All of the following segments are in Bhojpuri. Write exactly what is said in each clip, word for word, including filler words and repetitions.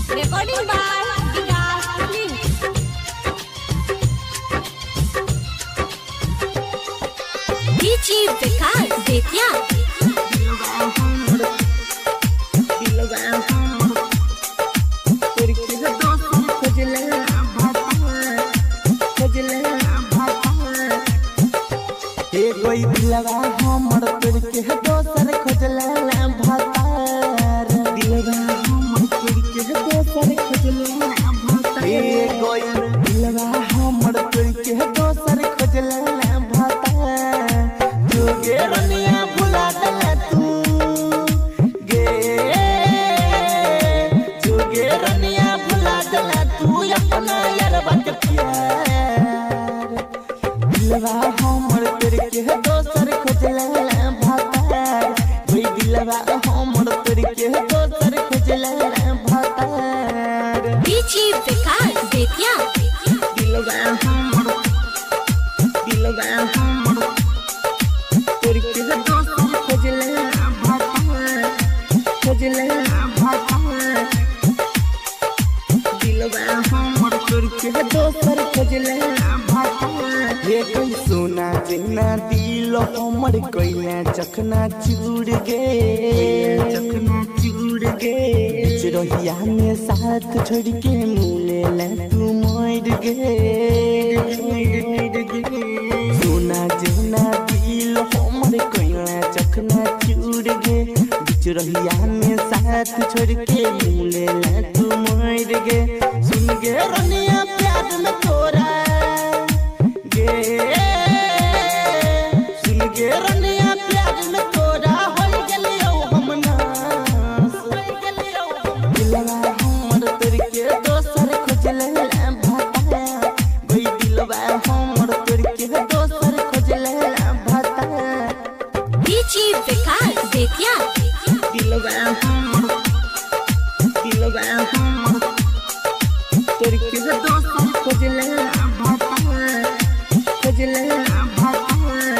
Recording by Vikas Films. D J Vikas Betya. कोई दिलवा हमर तोड़ के दोसर खोजला भातार दिलवा हमर तोड़ के दोसर खोजला भातार ए कोई दिलवा हमर तोड़ के दोसर खोजला भातार जोगे रनिया भुला दला तू गे जोगे रनिया भुला दला तू अपना यारवा के प्यार दिलवा हमर तोड़ के दोसर खोजला भातार कोई दिलवा हमर तोड़ के दोसर खोजला भातार D J Vikas Betya. दिलवा हमर दिलवा हमर तोड़ के दोसर खोजला भातार खोजला भातार दिलवा हमर तोड़ के दोसर खोजला भातार ये कोई सोना जेना दिल हमर कोइला चखना चूड़ गे चखना चूड़ गे चिरहिया में साथ छोड़ के मिले ला तू मर गे सोना जेना दिल हमर कोइला चखना चूड़ गे चिरहिया में साथ छोड़ के मिले ला तू मर गे सुन गे रनिया प्यार में तोरा सुन गे रनिया प्यार में तोरा होई गेलियो हम नास दिलवा हमर तोड़ के दोसर खोजला भातार भई दिलवा हमर तोड़ के दोसर खोजला भातार D J Vikas Betya. दिलवा हमर दिलवा हमर तोड़ के दोसर खोजला भातार खोजला भातार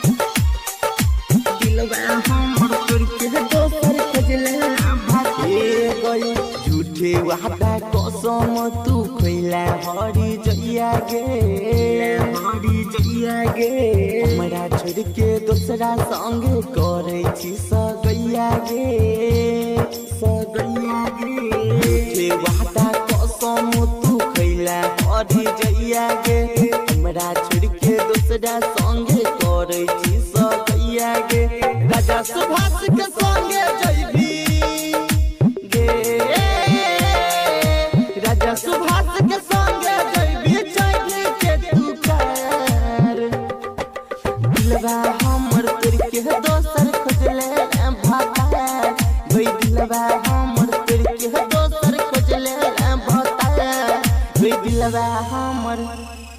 दिलवा हमर तोड़ के दोसर खोजला भातार ए गई झूठे वादा कसम तू खइला हरी जइया गे हरी जइया गे हमरा छोड़ के दोसरा संगे करे छी सगैया गे सगैया गे झूठे वादा कसम तू खइला हरी जइया गे हमरा छोड़ के दोसरा संगे करे छी सगैया गे राजा सुभाष के संगे जइबी गे राजा सुभाष के संगे जइबी जइबी के तू कर दिलवा हमर तोड़ के दोसर खोजला भातार भई दिलवा हमर तोड़ के दोसर खोजला भातार भई दिलवा हमर